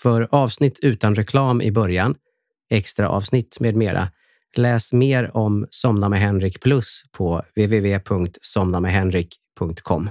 För avsnitt utan reklam i början, extra avsnitt med mera, läs mer om Somna med Henrik Plus på www.somnamedhenrik.com.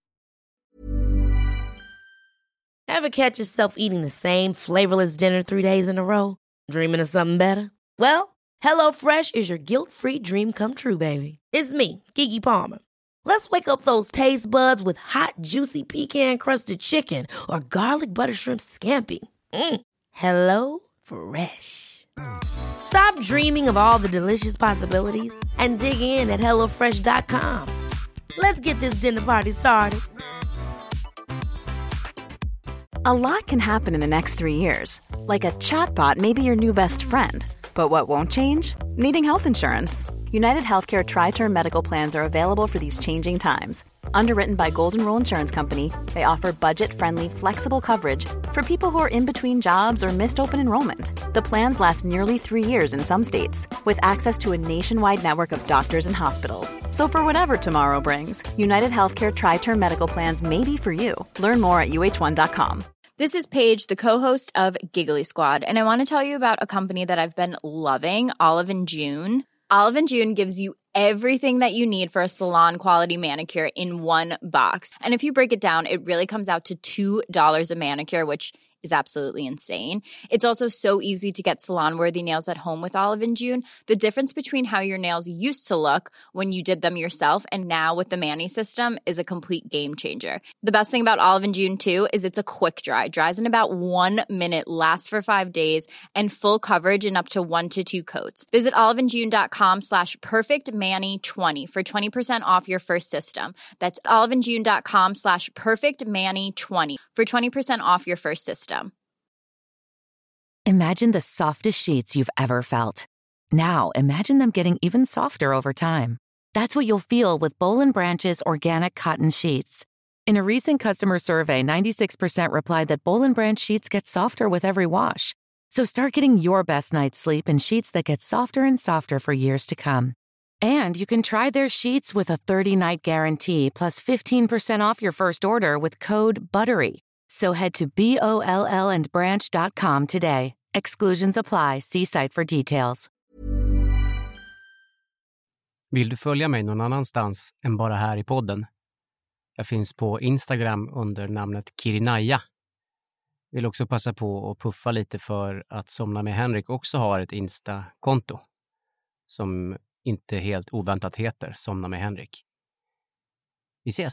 Ever catch yourself eating the same flavorless dinner 3 days in a row? Dreaming of something better? Well, HelloFresh is your guilt-free dream come true, baby. It's me, Keke Palmer. Let's wake up those taste buds with hot, juicy pecan-crusted chicken or garlic butter shrimp scampi. Hello Fresh. Stop dreaming of all the delicious possibilities and dig in at HelloFresh.com. Let's get this dinner party started. A lot can happen in the next 3 years. Like a chatbot may be your new best friend. But what won't change? Needing health insurance. United Healthcare Tri-Term Medical Plans are available for these changing times. Underwritten by Golden Rule Insurance Company, they offer budget-friendly, flexible coverage for people who are in between jobs or missed open enrollment. The plans last nearly 3 years in some states, with access to a nationwide network of doctors and hospitals. So for whatever tomorrow brings, United Healthcare Tri-Term Medical Plans may be for you. Learn more at uh1.com. This is Paige, the co-host of Giggly Squad, and I want to tell you about a company that I've been loving, Olive & June. Olive & June gives you everything that you need for a salon-quality manicure in one box. And if you break it down, it really comes out to $2 a manicure, which is absolutely insane. It's also so easy to get salon-worthy nails at home with Olive & June. The difference between how your nails used to look when you did them yourself and now with the Mani system is a complete game changer. The best thing about Olive & June, too, is it's a quick dry. Dries in about 1 minute, lasts for 5 days, and full coverage in up to 1 to 2 coats. Visit oliveandjune.com/perfectmani20 for 20% off your first system. That's oliveandjune.com/perfectmani20 for 20% off your first system. Imagine the softest sheets you've ever felt. Now, imagine them getting even softer over time. That's what you'll feel with Boll & Branch's organic cotton sheets. In a recent customer survey, 96% replied that Boll & Branch sheets get softer with every wash. So start getting your best night's sleep in sheets that get softer and softer for years to come. And you can try their sheets with a 30-night guarantee plus 15% off your first order with code BUTTERY. So head to BOLLandbranch.com today. Exclusions apply. See site for details. Vill du följa mig någon annanstans än bara här i podden? Jag finns på Instagram under namnet Kirinaya. Vill också passa på att puffa lite för att Somna med Henrik också har ett Insta-konto som inte helt oväntat heter Somna med Henrik. Vi ses!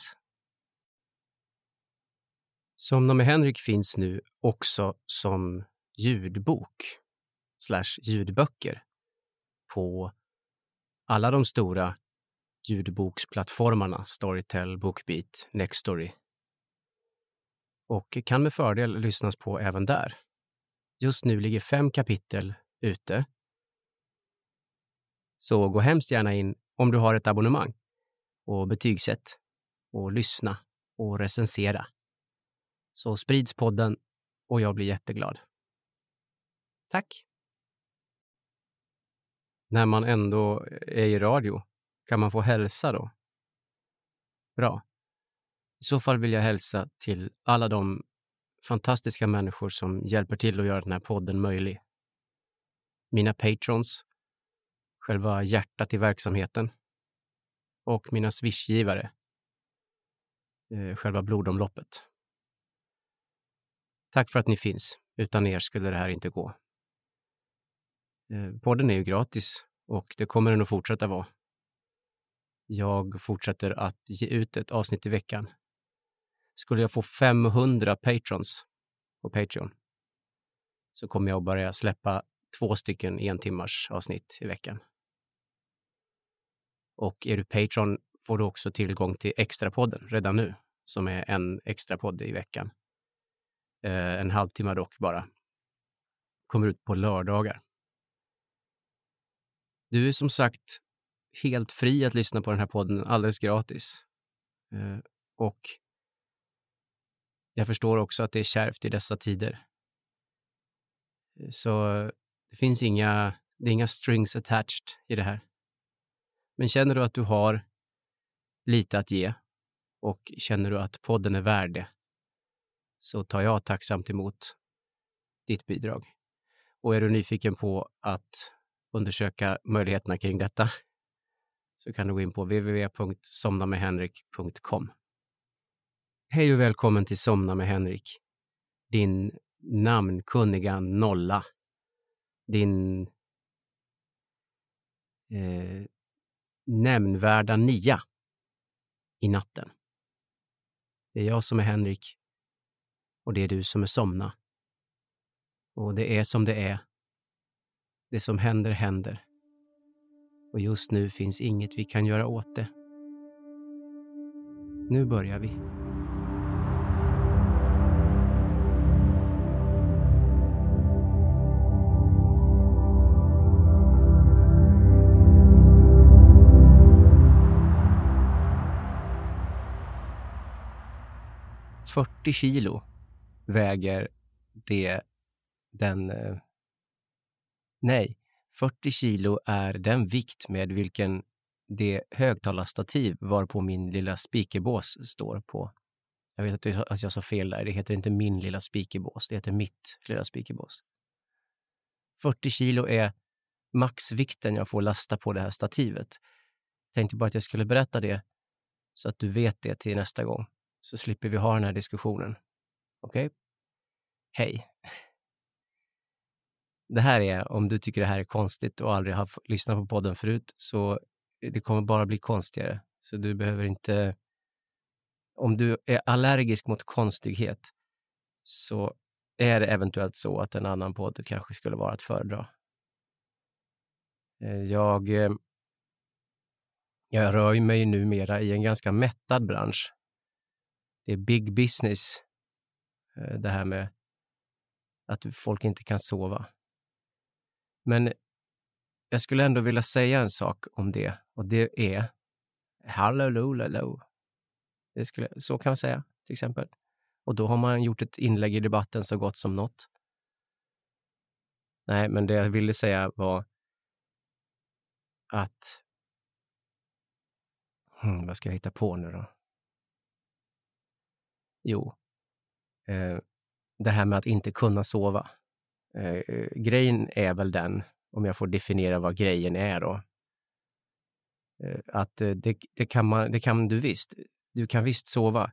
Somna med Henrik finns nu också som ljudbok/ljudböcker på alla de stora ljudboksplattformarna Storytel, Bookbeat, Nextory. Och kan med fördel lyssnas på även där. Just nu ligger 5 kapitel ute. Så gå hemskt gärna in om du har ett abonnemang och betygsätt och lyssna och recensera. Så sprids podden och jag blir jätteglad. Tack! När man ändå är i radio, kan man få hälsa då? Bra. I så fall vill jag hälsa till alla de fantastiska människor som hjälper till att göra den här podden möjlig. Mina patrons, själva hjärtat i verksamheten, och mina swishgivare, själva blodomloppet. Tack för att ni finns. Utan er skulle det här inte gå. Podden är ju gratis och det kommer den att fortsätta vara. Jag fortsätter att ge ut ett avsnitt i veckan. Skulle jag få 500 patrons på Patreon så kommer jag att börja släppa 2 stycken 1 timmars avsnitt i veckan. Och är du Patreon får du också tillgång till extrapodden redan nu, som är en extra podd i veckan. En halvtimme dock bara. Kommer ut på lördagar. Du är som sagt helt fri att lyssna på den här podden alldeles gratis. Och jag förstår också att det är kärvt i dessa tider. Så det finns inga strings attached i det här. Men känner du att du har lite att ge och känner du att podden är värd det, så tar jag tacksamt emot ditt bidrag. Och är du nyfiken på att undersöka möjligheterna kring detta så kan du gå in på www.somnamedhenrik.com. Hej och välkommen till Somna med Henrik. Din namnkunniga nolla. Din nämnvärda 9 i natten. Det är jag som är Henrik och det är du som är Somna. Och det är som det är. Det som händer händer. Och just nu finns inget vi kan göra åt det. Nu börjar vi. ...40 kilo väger Nej, 40 kilo är den vikt med vilken det högtalarstativ var på min lilla speakerbås står på. Jag vet att jag sa fel där. Det heter inte min lilla speakerbås. Det heter mitt lilla speakerbås. 40 kilo är maxvikten jag får lasta på det här stativet. Jag tänkte bara att jag skulle berätta det så att du vet det till nästa gång. Så slipper vi ha den här diskussionen. Okej? Hej. Det här är, om du tycker det här är konstigt och aldrig har lyssnat på podden förut, så det kommer bara bli konstigare. Så du behöver inte... Om du är allergisk mot konstighet så är det så att en annan podd kanske skulle vara att föredra. Jag rör mig numera i en ganska mättad bransch. Det är big business. Det här med att folk inte kan sova. Men jag skulle ändå vilja säga en sak om det. Och det är hallå. Så kan man säga till exempel. Och då har man gjort ett inlägg i debatten så gott som något. Nej, men det jag ville säga var att... vad ska jag hitta på nu då? Jo. Det här med att inte kunna sova. Grejen är väl den, om jag får definiera vad grejen är då. Att det kan du visst. Du kan visst sova.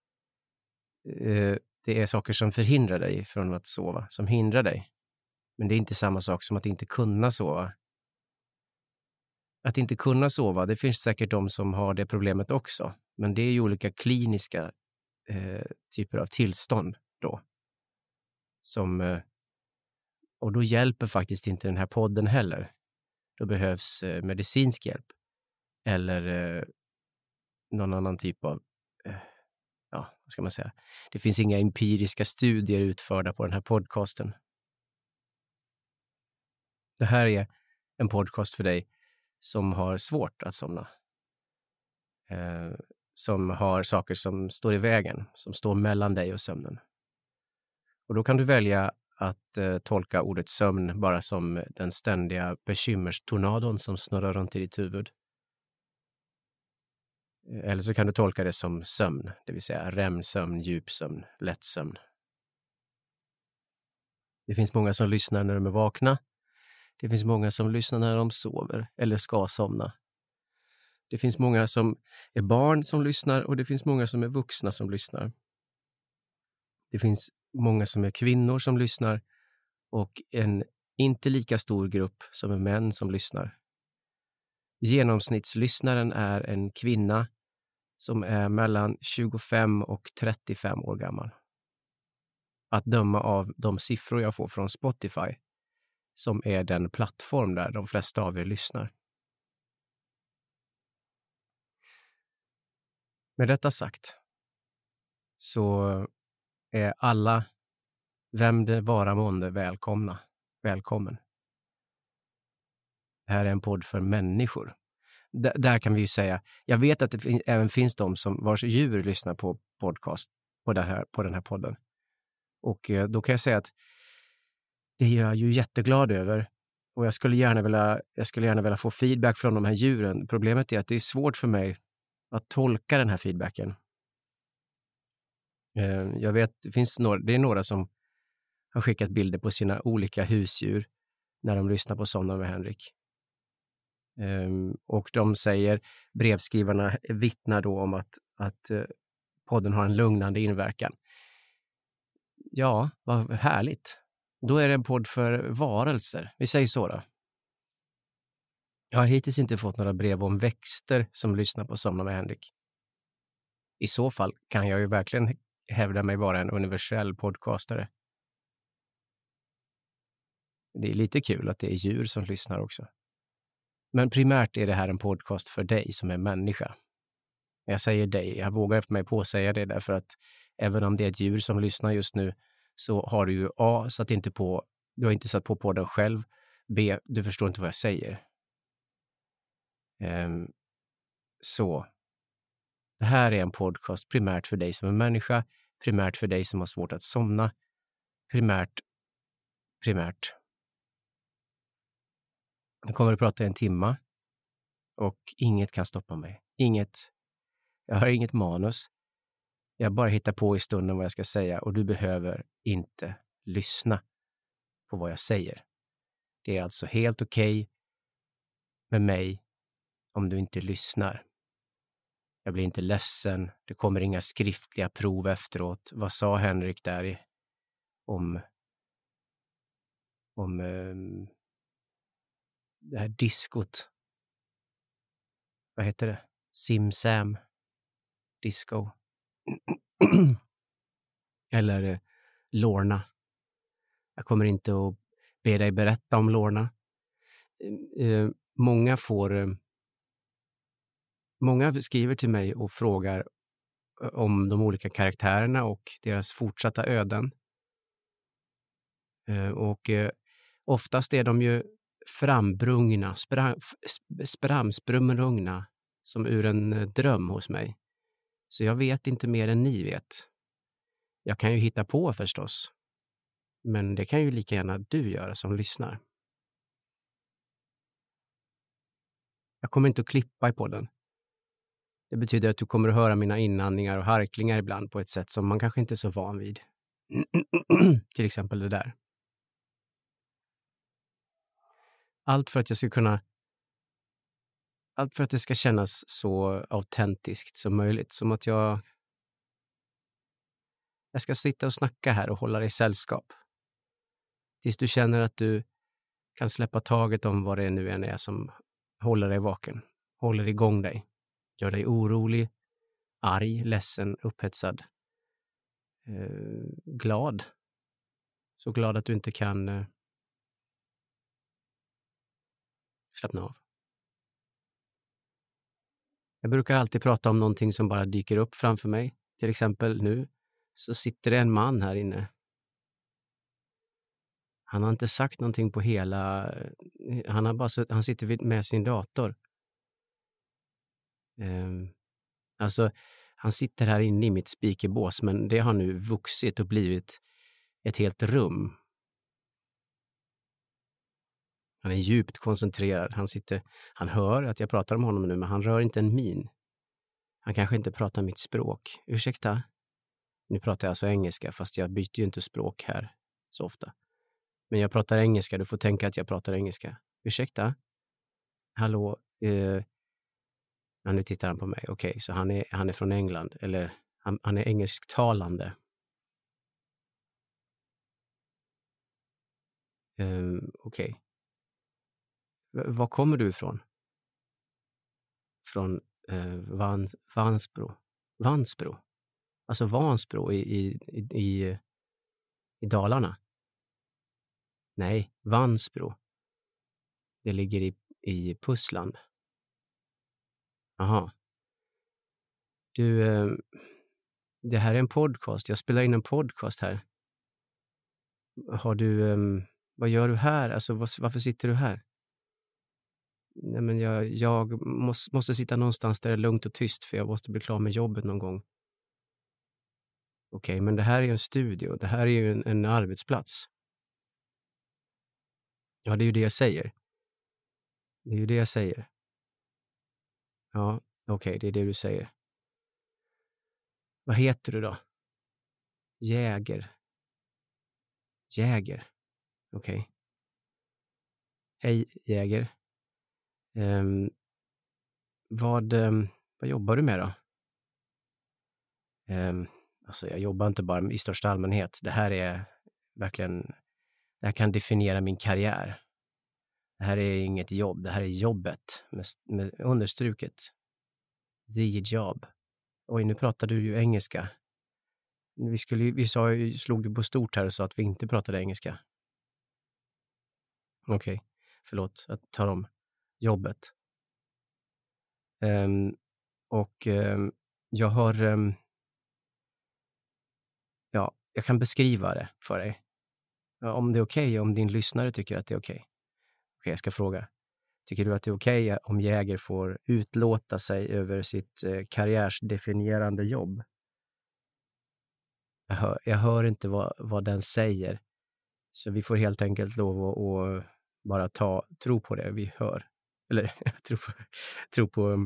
Det är saker som förhindrar dig från att sova, som hindrar dig. Men det är inte samma sak som att inte kunna sova. Att inte kunna sova, det finns säkert de som har det problemet också. Men det är ju olika kliniska typer av tillstånd då. Och då hjälper faktiskt inte den här podden heller. Då behövs medicinsk hjälp. Eller någon annan typ av... vad ska man säga? Det finns inga empiriska studier utförda på den här podcasten. Det här är en podcast för dig som har svårt att somna. Som har saker som står i vägen. Som står mellan dig och sömnen. Och då kan du välja att tolka ordet sömn bara som den ständiga bekymmerstornadon som snurrar runt i ditt huvud. Eller så kan du tolka det som sömn, det vill säga REM-sömn, djupsömn, lättsömn. Det finns många som lyssnar när de är vakna. Det finns många som lyssnar när de sover eller ska somna. Det finns många som är barn som lyssnar och det finns många som är vuxna som lyssnar. Det finns många som är kvinnor som lyssnar och en inte lika stor grupp som är män som lyssnar. Genomsnittslyssnaren är en kvinna som är mellan 25 och 35 år gammal. Att döma av de siffror jag får från Spotify, som är den plattform där de flesta av er lyssnar. Med detta sagt så är alla, vem det vara månde, välkommen. Det här är en podd för människor. Där kan vi ju säga, jag vet att det även finns de som vars djur lyssnar på podcast på den här podden. Och då kan jag säga att det är jag ju jätteglad över. Och jag skulle gärna vilja få feedback från de här djuren. Problemet är att det är svårt för mig att tolka den här feedbacken. Jag vet, det är några som har skickat bilder på sina olika husdjur när de lyssnar på Somna med Henrik. Och de säger, brevskrivarna vittnar då om att podden har en lugnande inverkan. Ja, vad härligt. Då är det en podd för varelser. Vi säger så då. Jag har hittills inte fått några brev om växter som lyssnar på Somna med Henrik. I så fall kan jag ju verkligen hävda mig vara en universell podcastare. Det är lite kul att det är djur som lyssnar också. Men primärt är det här en podcast för dig som är människa. Jag säger dig, jag vågar efter mig påsäga det därför att även om det är ett djur som lyssnar just nu så har du ju A, du har inte satt på podden själv. B, du förstår inte vad jag säger. Så det här är en podcast primärt för dig som är människa, primärt för dig som har svårt att somna, primärt. Jag kommer att prata 1 timme och inget kan stoppa mig. Jag har inget manus. Jag bara hittar på i stunden vad jag ska säga och du behöver inte lyssna på vad jag säger. Det är alltså helt okej med mig om du inte lyssnar. Jag blir inte ledsen. Det kommer inga skriftliga prov efteråt. Vad sa Henrik där om det här diskot? Vad heter det? Simsam disco. Eller Lorna. Jag kommer inte att be dig berätta om Lorna. Många skriver till mig och frågar om de olika karaktärerna och deras fortsatta öden. Oftast är de ju framsprungna som ur en dröm hos mig. Så jag vet inte mer än ni vet. Jag kan ju hitta på förstås. Men det kan ju lika gärna du göra som lyssnar. Jag kommer inte att klippa i podden. Det betyder att du kommer att höra mina inandningar och harklingar ibland på ett sätt som man kanske inte är så van vid. Till exempel det där. Allt för att det ska kännas så autentiskt som möjligt. Som att jag ska sitta och snacka här och hålla dig sällskap. Tills du känner att du kan släppa taget om vad det nu än är som håller dig vaken. Håller igång dig. Gör dig orolig, arg, ledsen, upphetsad. Glad. Så glad att du inte kan slappna av. Jag brukar alltid prata om någonting som bara dyker upp framför mig. Till exempel nu så sitter det en man här inne. Han har inte sagt någonting på hela... Han sitter med sin dator. Alltså, han sitter här inne i mitt spikerbås, men det har nu vuxit och blivit ett helt rum. Han är djupt koncentrerad. Han hör att jag pratar om honom nu, men han rör inte en min. Han kanske inte pratar mitt språk. Ursäkta? Nu pratar jag alltså engelska, fast jag byter ju inte språk här så ofta. Men jag pratar engelska, du får tänka att jag pratar engelska. Ursäkta? Hallå? Ja, nu tittar han på mig. Okej, så han är från England. Eller han är engelsktalande. Okej. Var kommer du ifrån? Från Vansbro. Vansbro? Alltså Vansbro i Dalarna? Nej, Vansbro. Det ligger i Pussland. Aha. Du, det här är en podcast. Jag spelar in en podcast här. Har du, vad gör du här? Alltså varför sitter du här? Nej, men jag måste sitta någonstans där det är lugnt och tyst för jag måste bli klar med jobbet någon gång. Okej, men det här är ju en studio. Det här är ju en arbetsplats. Ja, det är ju det jag säger. Det är ju det jag säger. Ja, okej, det är det du säger. Vad heter du då? Jäger. Jäger. Okej. Hej Jäger. Vad jobbar du med då? Alltså jag jobbar inte bara i största allmänhet. Det här är verkligen, det här kan definiera min karriär. Det här är inget jobb, det här är jobbet med understruket. The job. Oj, nu pratar du ju engelska. Slog du på stort här och sa att vi inte pratade engelska. Okej, förlåt, jag tar om. Jobbet. Jag har... jag kan beskriva det för dig. Om det är okej, om din lyssnare tycker att det är okej. Okej, jag ska fråga. Tycker du att det är okej om Jäger får utlåta sig över sitt karriärsdefinierande jobb? Jag hör inte vad den säger. Så vi får helt enkelt lov att bara tro på det vi hör. Eller tro på...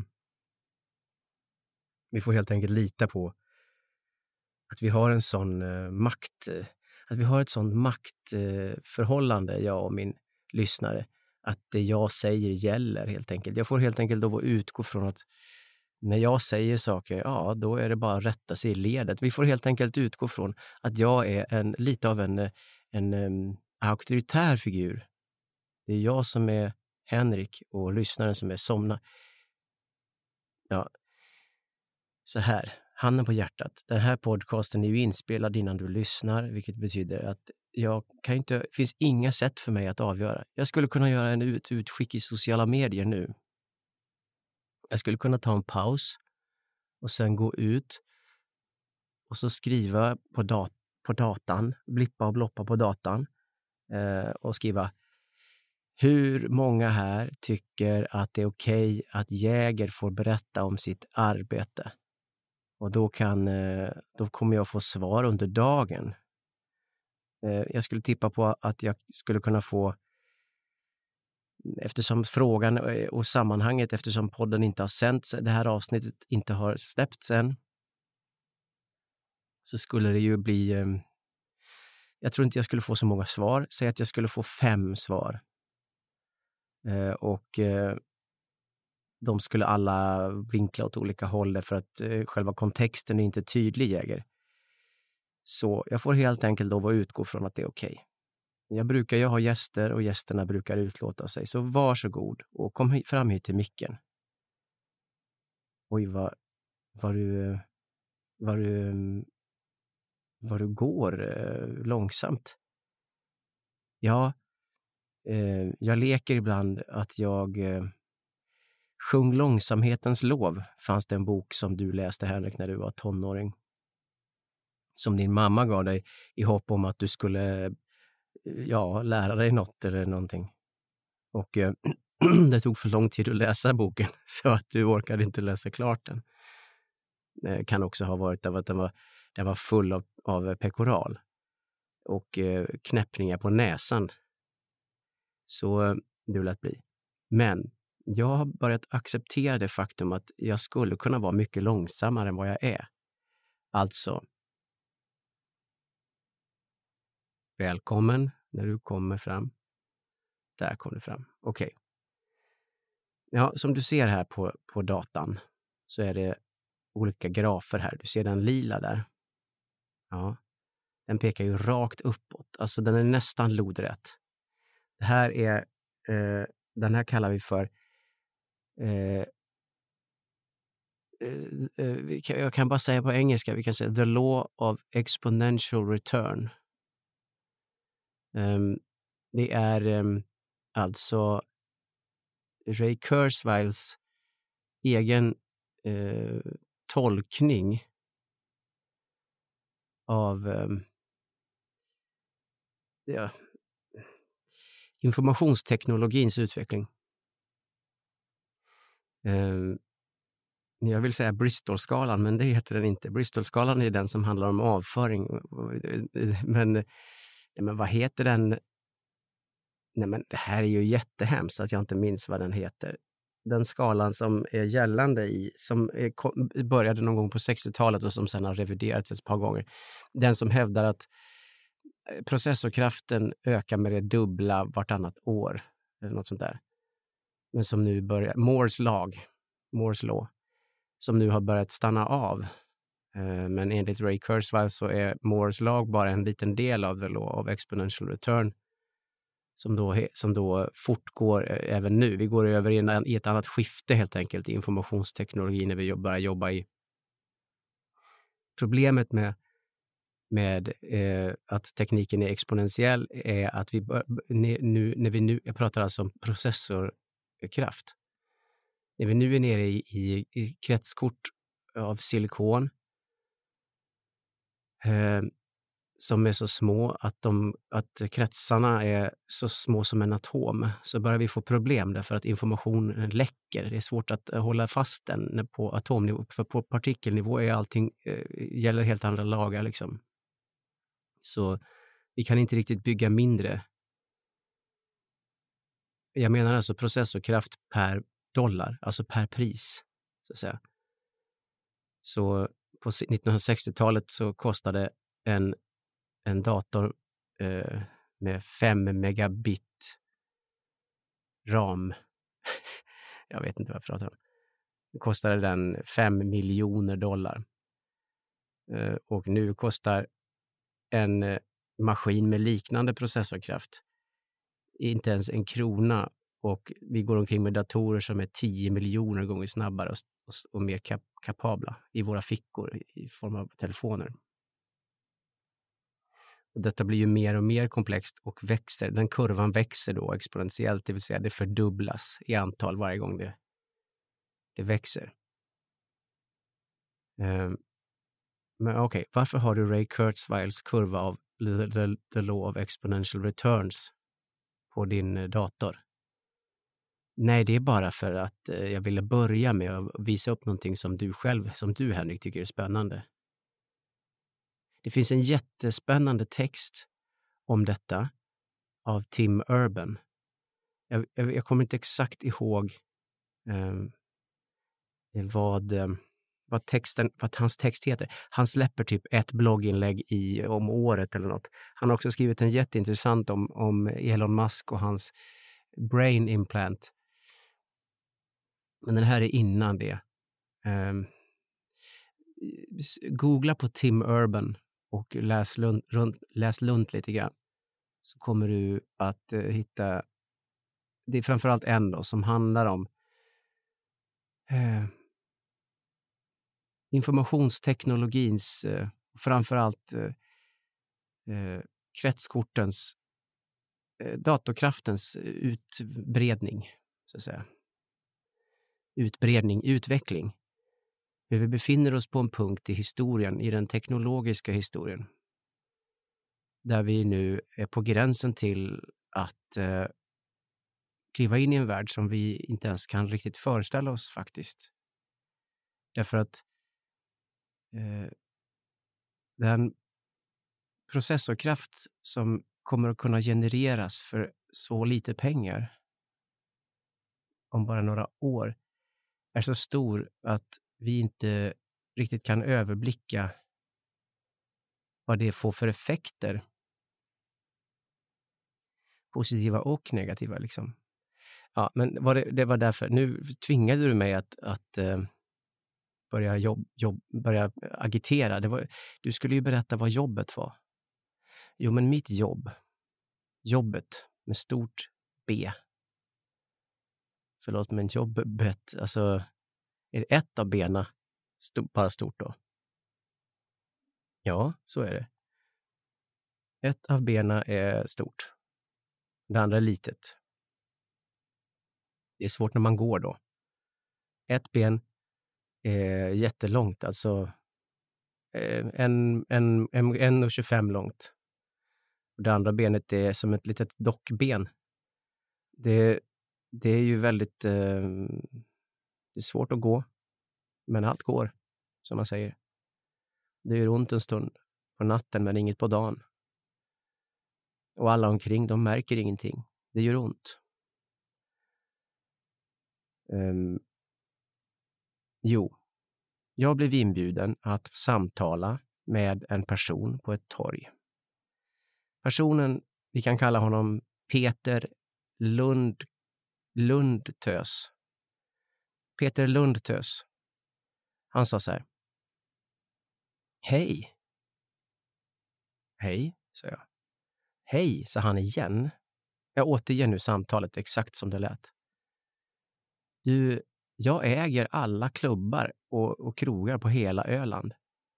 Vi får helt enkelt lita på att vi har en sån att vi har ett sånt maktförhållande, jag och min lyssnare, att det jag säger gäller helt enkelt. Jag får helt enkelt lov att utgå från att när jag säger saker, då är det bara att rätta sig i ledet. Vi får helt enkelt utgå från att jag är lite av en auktoritär figur. Det är jag som är Henrik och lyssnaren som är Somna. Ja, så här, handen på hjärtat. Den här podcasten är ju inspelad innan du lyssnar, vilket betyder att det finns inga sätt för mig att avgöra. Jag skulle kunna göra en utskick i sociala medier nu. Jag skulle kunna ta en paus och sen gå ut och så skriva på datan, blippa och bloppa på datan och skriva: hur många här tycker att det är okej att Jäger får berätta om sitt arbete? Och då kommer jag få svar under dagen. Jag skulle tippa på att jag skulle kunna få, eftersom frågan och sammanhanget, eftersom podden inte har sänts, det här avsnittet inte har släppts än, så skulle det ju bli, jag tror inte jag skulle få så många svar. Säg att jag skulle få 5 svar. Och de skulle alla vinkla åt olika håll för att själva kontexten är inte tydlig, Jäger. Så jag får helt enkelt lov att utgå från att det är okej. Jag brukar ju ha gäster och gästerna brukar utlåta sig. Så varsågod och kom fram hit till micken. Oj, vad du går långsamt. Ja, jag leker ibland att jag sjung långsamhetens lov. Fanns det en bok som du läste, Henrik, när du var tonåring. Som din mamma gav dig i hopp om att du skulle lära dig något eller någonting. Och det tog för lång tid att läsa boken så att du orkade inte läsa klart den. Det kan också ha varit av att den var full av pekoral och knäppningar på näsan. Så det lät bli. Men jag har börjat acceptera det faktum att jag skulle kunna vara mycket långsammare än vad jag är. Alltså, välkommen när du kommer fram. Där kom du fram. Okej. Ja, som du ser här på datan så är det olika grafer här. Du ser den lila där. Ja, den pekar ju rakt uppåt. Alltså den är nästan lodrätt. Det här är, den här kallar vi för, jag kan bara säga på engelska, vi kan säga the law of exponential return. Det är alltså Ray Kurzweils egen tolkning av informationsteknologins utveckling. Jag vill säga Bristol-skalan, men det heter den inte. Bristol-skalan är den som handlar om avföring. Men vad heter den? Nej, men det här är ju jättehemskt att jag inte minns vad den heter. Den skalan som är gällande som började någon gång på 60-talet och som sedan har reviderats ett par gånger. Den som hävdar att processorkraften ökar med det dubbla vartannat år. Eller något sånt där. Men som nu börjar, Moore's law, som nu har börjat stanna av. Men enligt Ray Kurzweil så är Moore's lag bara en liten del av the law of exponential return som då fortgår även nu. Vi går över i ett annat skifte helt enkelt i informationsteknologi när vi börjar jobba i. Problemet med att tekniken är exponentiell är att jag pratar alltså om processorkraft. När vi nu är nere i kretskort av silikon som är så små att kretsarna är så små som en atom, så börjar vi få problem därför att informationen läcker. Det är svårt att hålla fast den på atomnivå, för på partikelnivå är allting gäller helt andra lagar liksom. Så vi kan inte riktigt bygga mindre. Jag menar alltså processorkraft per dollar, alltså per pris, så att säga. Så på 1960-talet så kostade en dator med 5 megabit RAM, jag vet inte vad jag pratar om, det kostade den $5 miljoner. Och nu kostar en maskin med liknande processorkraft inte ens en krona, och vi går omkring med datorer som är 10 miljoner gånger snabbare och mer kapabla i våra fickor i form av telefoner. Och detta blir ju mer och mer komplext och växer. Den kurvan växer då exponentiellt, det vill säga det fördubblas i antal varje gång det växer. Men okej, varför har du Ray Kurzweils kurva av the law of exponential returns på din dator? Nej, det är bara för att jag ville börja med att visa upp någonting som du Henrik tycker är spännande. Det finns en jättespännande text om detta av Tim Urban. Jag kommer inte exakt ihåg vad hans text heter. Han släpper typ ett blogginlägg om året eller något. Han har också skrivit en jätteintressant om Elon Musk och hans brain implant. Men den här är innan det. Googla på Tim Urban och läs lunt lite grann. Så kommer du att hitta, det är framförallt en då som handlar om informationsteknologins, framförallt kretskortens, datorkraftens utbredning, så att säga. Utveckling. Vi befinner oss på en punkt i historien, i den teknologiska historien, där vi nu är på gränsen till att kliva in i en värld som vi inte ens kan riktigt föreställa oss faktiskt. Därför att den processorkraft som kommer att kunna genereras för så lite pengar om bara några år är så stor att vi inte riktigt kan överblicka vad det får för effekter. Positiva och negativa liksom. Ja, men det var därför. Nu tvingade du mig att börja agitera. Du skulle ju berätta vad jobbet var. Jo, men mitt jobbet med stort B. Förlåt, men jobbet, alltså är det ett av benen bara stort då? Ja, så är det. Ett av benen är stort. Det andra är litet. Det är svårt när man går då. Ett ben är jättelångt, alltså 1,25 långt. Det andra benet är som ett litet dockben. Det är ju väldigt det är svårt att gå, men allt går, som man säger. Det gör ont en stund på natten, men inget på dagen. Och alla omkring, de märker ingenting. Det gör ont. Jag blev inbjuden att samtala med en person på ett torg. Personen, vi kan kalla honom Peter Lundtös. Peter Lundtös. Han sa så här. Hej. Hej, sa jag. Hej, sa han igen. Jag återger nu samtalet exakt som det lät. Du, jag äger alla klubbar och krogar på hela Öland.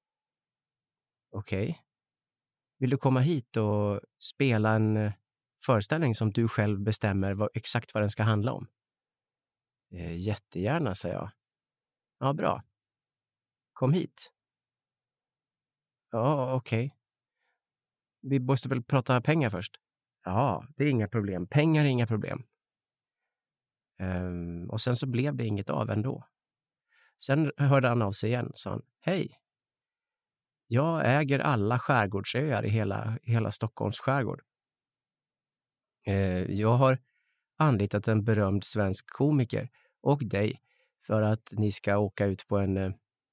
Okej. Vill du komma hit och spela en föreställning som du själv bestämmer exakt vad den ska handla om? Jättegärna, sa jag. Ja, bra. Kom hit. Ja, okej. Vi måste väl prata pengar först? Ja, det är inga problem. Pengar är inga problem. Och sen så blev det inget av ändå. Sen hörde han av sig igen och sa hej. Jag äger alla skärgårdsöar i hela Stockholms skärgård. Jag har anlitat en berömd svensk komiker och dig för att ni ska åka ut på en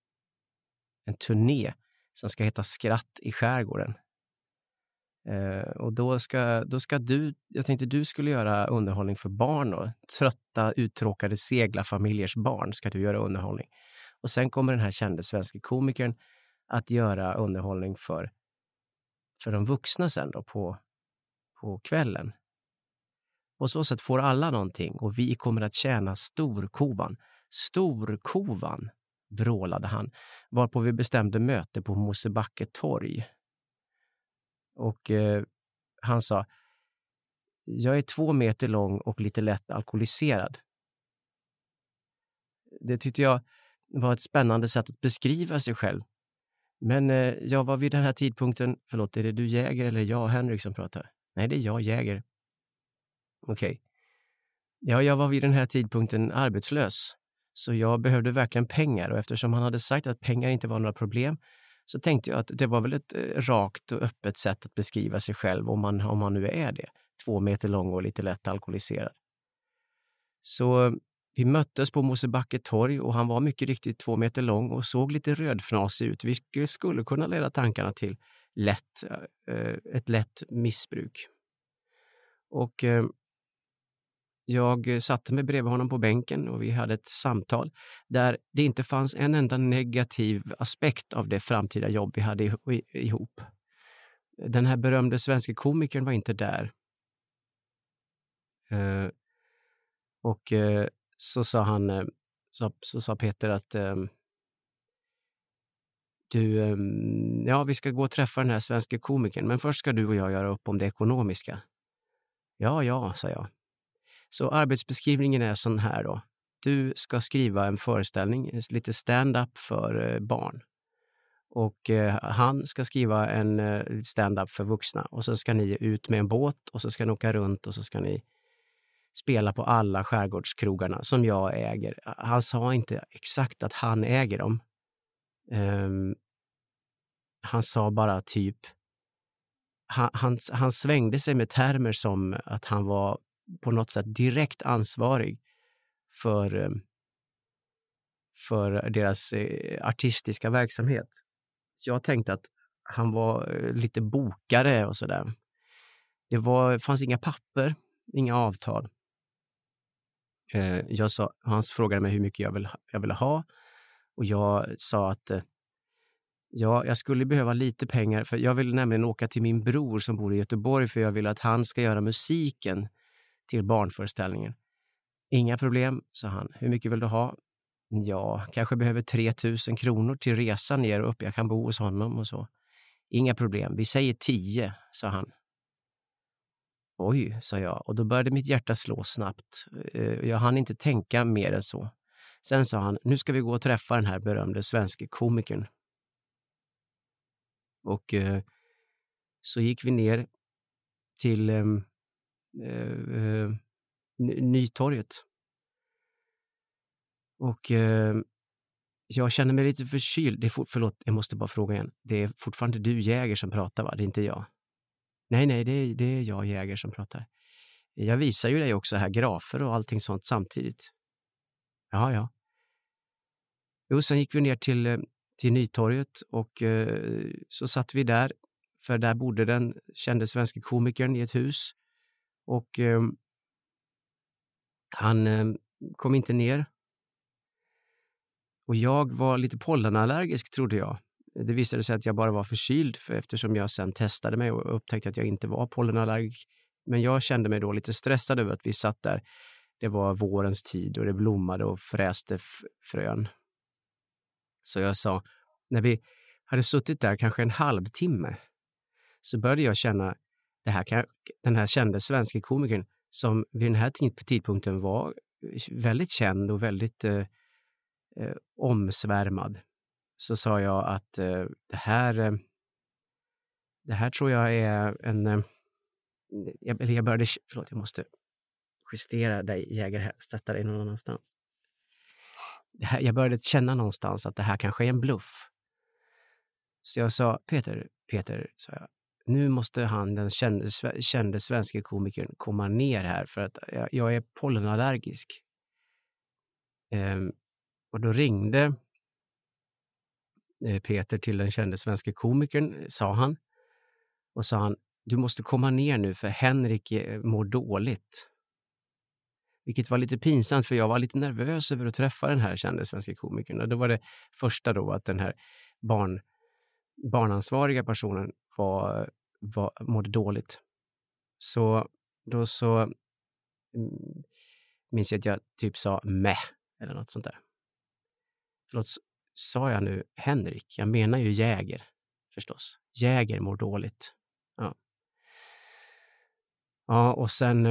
turné som ska heta Skratt i skärgården. Och då ska du, jag tänkte du skulle göra underhållning för barn och trötta, uttråkade seglarfamiljers barn ska du göra underhållning. Och sen kommer den här kände svenska komikern att göra underhållning för de vuxna sen då på kvällen. På så sätt får alla någonting och vi kommer att tjäna storkovan. Storkovan, vrålade han, varpå vi bestämde möte på Mosebacke torg. Och han sa, jag är 2 meter lång och lite lätt alkoholiserad. Det tyckte jag var ett spännande sätt att beskriva sig själv. Men jag var vid den här tidpunkten, förlåt, är det du Jäger eller jag Henrik som pratar? Nej, det är jag Jäger. Okej. Ja, jag var vid den här tidpunkten arbetslös. Så jag behövde verkligen pengar och eftersom han hade sagt att pengar inte var några problem så tänkte jag att det var väl ett rakt och öppet sätt att beskriva sig själv om man nu är det. 2 meter lång och lite lätt alkoholiserad. Så vi möttes på Mosebacke torg och han var mycket riktigt 2 meter lång och såg lite rödfnasig ut. Vi skulle kunna leda tankarna till ett lätt missbruk. Och jag satte mig bredvid honom på bänken och vi hade ett samtal där det inte fanns en enda negativ aspekt av det framtida jobb vi hade ihop. Den här berömde svenska komikern var inte där. Så sa han, så sa Peter att ja, vi ska gå och träffa den här svenska komikern men först ska du och jag göra upp om det ekonomiska. Ja, sa jag. Så arbetsbeskrivningen är sån här då. Du ska skriva en föreställning, lite stand-up för barn. Och han ska skriva en stand-up för vuxna. Och så ska ni ut med en båt och så ska ni åka runt och så ska ni spela på alla skärgårdskrogarna som jag äger. Han sa inte exakt att han äger dem. Han sa bara typ... Han svängde sig med termer som att han var på något sätt direkt ansvarig för deras artistiska verksamhet. Jag tänkte att han var lite bokare och sådär. Fanns inga papper, inga avtal. Han frågade mig hur mycket jag ville ha och jag sa att jag skulle behöva lite pengar för jag vill nämligen åka till min bror som bor i Göteborg för jag vill att han ska göra musiken till barnföreställningen. Inga problem, sa han. Hur mycket vill du ha? Ja, kanske behöver 3 000 kronor till resan ner och upp. Jag kan bo hos honom och så. Inga problem, vi säger 10, sa han. Oj, sa jag. Och då började mitt hjärta slå snabbt. Jag hann inte tänka mer än så. Sen sa han, nu ska vi gå och träffa den här berömde svenska komikern. Och så gick vi ner till Nytorget. Och jag känner mig lite förkyld. Förlåt, jag måste bara fråga igen. Det är fortfarande du Jäger som pratar, va? Det är inte jag. Nej, det är jag Jäger som pratar. Jag visar ju dig också här grafer och allting sånt samtidigt. Ja. Jo, sen gick vi ner till Nytorget och så satt vi där för där bodde den kände svenska komikern i ett hus. Och han kom inte ner. Och jag var lite pollenallergisk, trodde jag. Det visade sig att jag bara var förkyld, eftersom jag sen testade mig och upptäckte att jag inte var pollenallergisk. Men jag kände mig då lite stressad över att vi satt där. Det var vårens tid och det blommade och fräste frön. Så jag sa, när vi hade suttit där kanske en halvtimme, så började jag känna den här kände svenska komikern som vid den här tidpunkten var väldigt känd och väldigt omsvärmad. Så sa jag att det här tror jag är en... jag började... Förlåt, jag måste justera dig, Jäger, här. Sätta dig någon annanstans. Jag började känna någonstans att det här kanske är en bluff. Så jag sa, Peter, sa jag, nu måste den kände svenska komikern komma ner här för att jag är pollenallergisk. Och då ringde Peter till den kände svenska komikern, sa han. Och sa han, du måste komma ner nu för Henrik mår dåligt. Vilket var lite pinsamt, för jag var lite nervös över att träffa den här kände svenska komikern. Och då var det första då att den här barnansvariga personen mådde dåligt. Så då minns jag att jag typ sa meh eller något sånt där. Förlåt, sa jag nu Henrik? Jag menar ju Jäger förstås. Jäger mår dåligt. Ja, och sen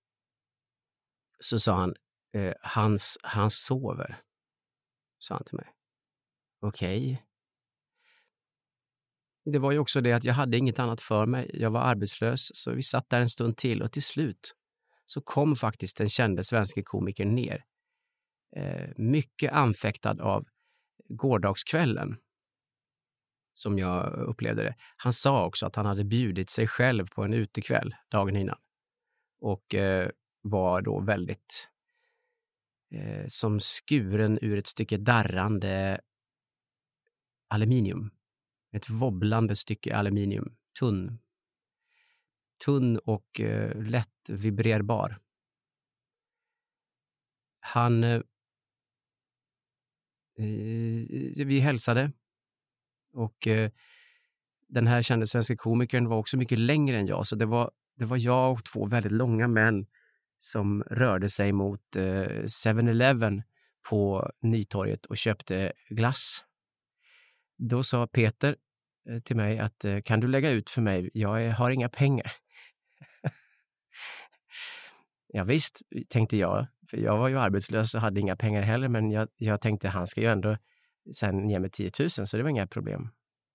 så sa han, han sover, sa han till mig. Okej. Det var ju också det att jag hade inget annat för mig. Jag var arbetslös, så vi satt där en stund till och till slut så kom faktiskt den kände svenska komikern ner. Mycket anfäktad av gårdagskvällen, som jag upplevde det. Han sa också att han hade bjudit sig själv på en utekväll dagen innan. Och var då väldigt som skuren ur ett stycke darrande aluminium. Ett wobblande stycke aluminium. Tunn och lätt vibrerbar. Vi hälsade. Och den här kände svenska komikern var också mycket längre än jag. Så det var jag och två väldigt långa män som rörde sig mot 7-Eleven på Nytorget och köpte glass. Då sa Peter till mig att kan du lägga ut för mig? Jag har inga pengar. Ja visst, tänkte jag. För jag var ju arbetslös och hade inga pengar heller. Men jag tänkte han ska ju ändå sen ge mig 10 000, så det var inga problem.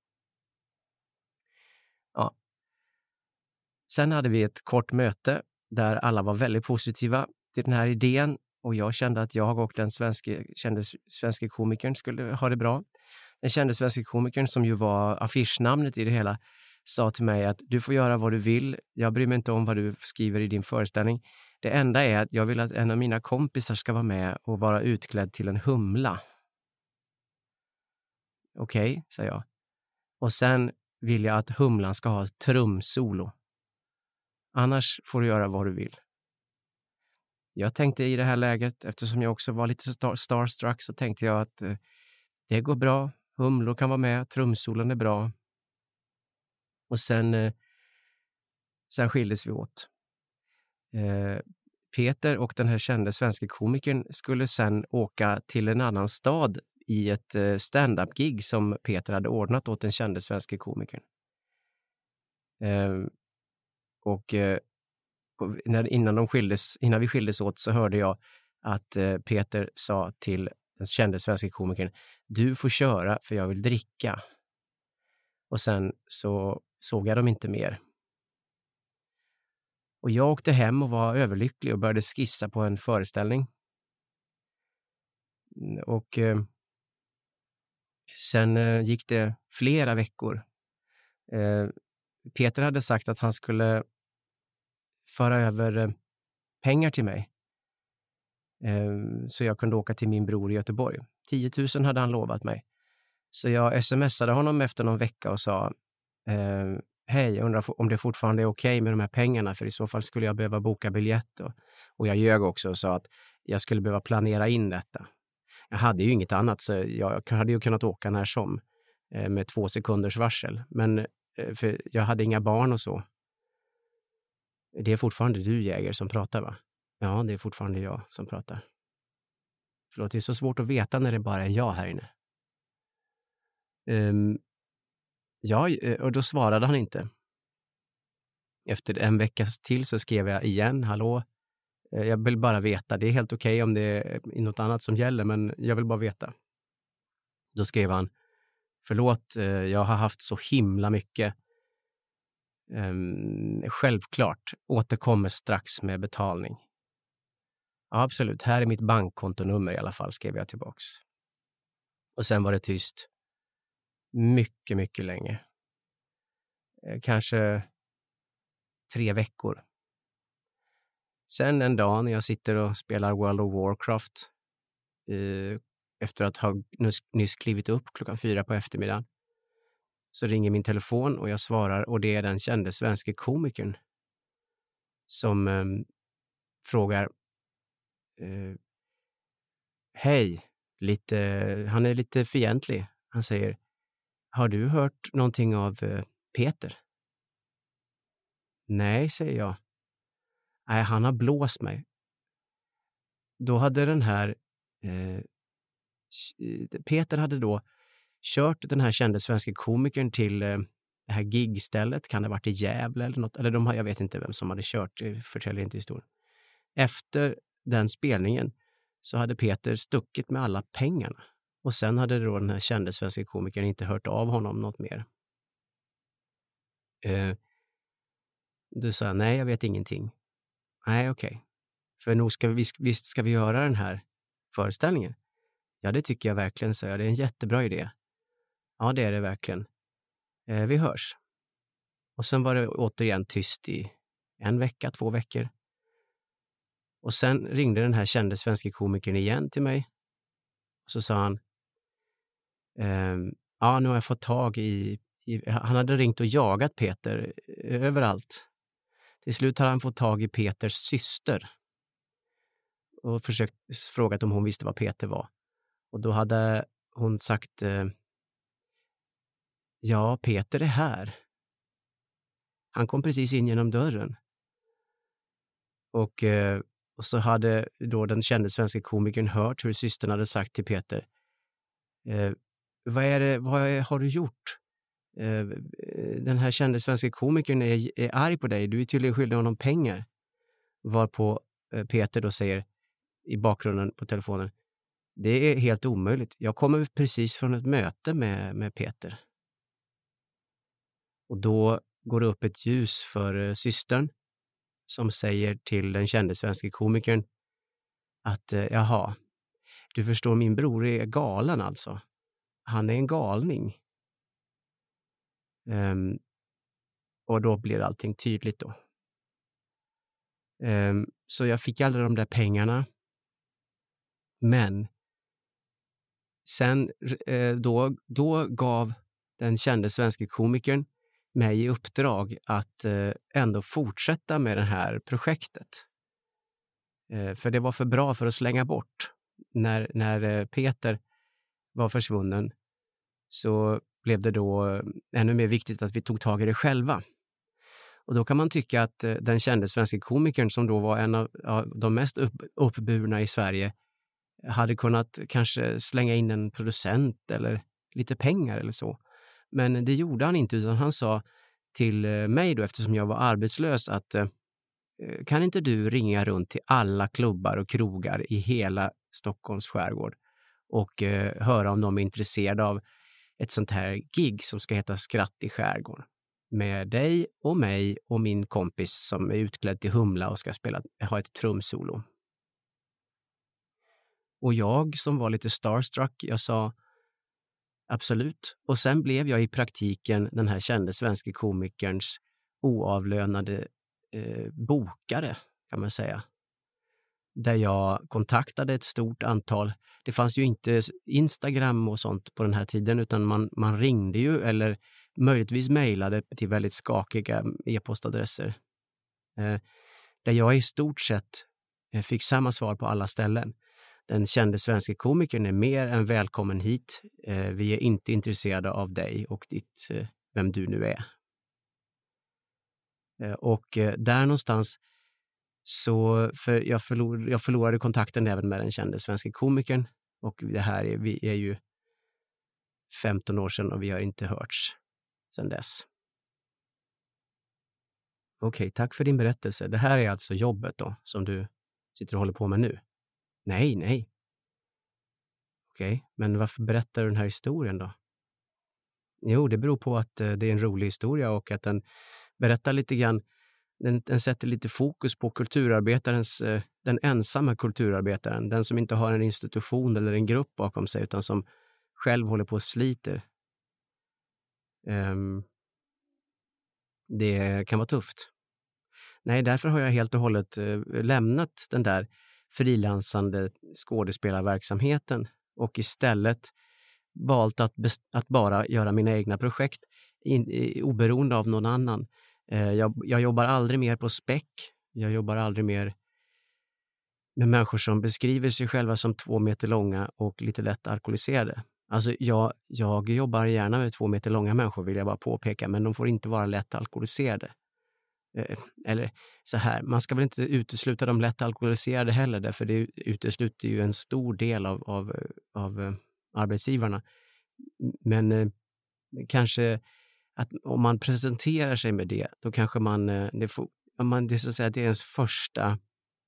Ja. Sen hade vi ett kort möte där alla var väldigt positiva till den här idén. Och jag kände att jag och den kände svenska komikern skulle ha det bra. Den kände svenska komikern, som ju var affischnamnet i det hela, sa till mig att du får göra vad du vill. Jag bryr mig inte om vad du skriver i din föreställning. Det enda är att jag vill att en av mina kompisar ska vara med och vara utklädd till en humla. Okej, sa jag. Och sen vill jag att humlan ska ha ett trumsolo. Annars får du göra vad du vill. Jag tänkte i det här läget, eftersom jag också var lite starstruck, så tänkte jag att det går bra. Humlor kan vara med, trumsolen är bra. Och sen skildes vi åt. Peter och den här kände svenska komikern skulle sen åka till en annan stad i ett stand-up-gig som Peter hade ordnat åt den kände svenska komikern. Innan vi skildes åt så hörde jag att Peter sa till den kände svenska komikern: du får köra för jag vill dricka. Och sen så såg jag dem inte mer. Och jag åkte hem och var överlycklig och började skissa på en föreställning. Och sen gick det flera veckor. Peter hade sagt att han skulle föra över pengar till mig. Så jag kunde åka till min bror i Göteborg. 10 000 hade han lovat mig. Så jag smsade honom efter någon vecka och sa: hej, jag undrar om det fortfarande är okej med de här pengarna, för i så fall skulle jag behöva boka biljett. Och jag ljög också och sa att jag skulle behöva planera in detta. Jag hade ju inget annat, så jag hade ju kunnat åka när som med 2 sekunders varsel. Men för jag hade inga barn och så. Det är fortfarande du, Jäger, som pratar, va? Ja, det är fortfarande jag som pratar. Förlåt, det är så svårt att veta när det bara är jag här inne. Ja, och då svarade han inte. Efter en vecka till så skrev jag igen, hallå, jag vill bara veta, det är helt okej om det är något annat som gäller, men jag vill bara veta. Då skrev han, förlåt, jag har haft så himla mycket. Självklart, återkommer strax med betalning. Ja, absolut, här är mitt bankkontonummer i alla fall, skrev jag tillbaks. Och sen var det tyst. Mycket, mycket länge. Kanske 3 veckor. Sen en dag när jag sitter och spelar World of Warcraft efter att ha nyss klivit upp 4:00 på eftermiddagen, så ringer min telefon och jag svarar, och det är den kände svenska komikern som frågar hej, han är lite fientlig. Han säger, har du hört någonting av Peter? Nej, säger jag. Nej, han har blåst mig. Då hade den här Peter hade då kört den här kände svenska komikern till det här gigstället. Kan det ha varit i Gävle eller något? Eller jag vet inte vem som hade kört, det förtäljer inte historien. Efter den spelningen så hade Peter stuckit med alla pengarna. Och sen hade då den här kände svenska komikern inte hört av honom något mer. Du sa, nej, jag vet ingenting. Nej, okej. För nog visst ska vi göra den här föreställningen? Ja, det tycker jag verkligen, så det är en jättebra idé. Ja, det är det verkligen. Vi hörs. Och sen var det återigen tyst i 1 vecka, 2 veckor. Och sen ringde den här kände svenska komikern igen till mig. Och så sa han, ja, nu har jag fått tag i han hade ringt och jagat Peter överallt. Till slut hade han fått tag i Peters syster. Och frågat om hon visste vad Peter var. Och då hade hon sagt, ja, Peter är här. Han kom precis in genom dörren. Och så hade då den kände svenska komikern hört hur systern hade sagt till Peter, vad har du gjort? Den här kände svenska komikern är arg på dig. Du är tydligen skyldig honom pengar. Varpå Peter då säger i bakgrunden på telefonen, det är helt omöjligt. Jag kommer precis från ett möte med Peter. Och då går det upp ett ljus för systern som säger till den kände svenska komikern att jaha, du förstår, min bror är galen alltså. Han är en galning. Och då blir allting tydligt då. Så jag fick aldrig de där pengarna. Men sen då gav den kände svenska komikern mig i uppdrag att ändå fortsätta med det här projektet. För det var för bra för att slänga bort. När Peter var försvunnen så blev det då ännu mer viktigt att vi tog tag i det själva. Och då kan man tycka att den kände svenska komikern, som då var en av de mest uppburna i Sverige, hade kunnat kanske slänga in en producent eller lite pengar eller så. Men det gjorde han inte, utan han sa till mig då, eftersom jag var arbetslös, att kan inte du ringa runt till alla klubbar och krogar i hela Stockholms skärgård och höra om de är intresserade av ett sånt här gig som ska heta Skratt i skärgården. Med dig och mig och min kompis som är utklädd till humla och ska ha ett trumsolo. Och jag som var lite starstruck, jag sa absolut. Och sen blev jag i praktiken den här kände svenska komikerns oavlönade bokare, kan man säga. Där jag kontaktade ett stort antal. Det fanns ju inte Instagram och sånt på den här tiden, utan man ringde ju eller möjligtvis mejlade till väldigt skakiga e-postadresser. Där jag i stort sett fick samma svar på alla ställen. Den kände svenska komikern är mer än välkommen hit. Vi är inte intresserade av dig och ditt, vem du nu är. Och där någonstans så, för jag förlorade kontakten även med den kände svenska komikern. Och det här vi är ju 15 år sedan och vi har inte hörts sedan dess. Okej, tack för din berättelse. Det här är alltså jobbet då, som du sitter och håller på med nu? Nej. Okej, men varför berättar du den här historien då? Jo, det beror på att det är en rolig historia och att den berättar lite grann, den sätter lite fokus på kulturarbetarens, den ensamma kulturarbetaren, den som inte har en institution eller en grupp bakom sig utan som själv håller på och sliter. Det kan vara tufft. Nej, därför har jag helt och hållet lämnat den där frilansande skådespelarverksamheten och istället valt att bara göra mina egna projekt oberoende av någon annan. Jag jobbar aldrig mer på späck. Jag jobbar aldrig mer med människor som beskriver sig själva som 2 meter långa och lite lätt alkoholiserade. Alltså jag jobbar gärna med 2 meter långa människor, vill jag bara påpeka, men de får inte vara lätt alkoholiserade. Eller så här, man ska väl inte utesluta de lätt alkoholiserade heller, därför det utesluter ju en stor del av arbetsgivarna. Men kanske att om man presenterar sig med det, då kanske det är så att säga, det är ens första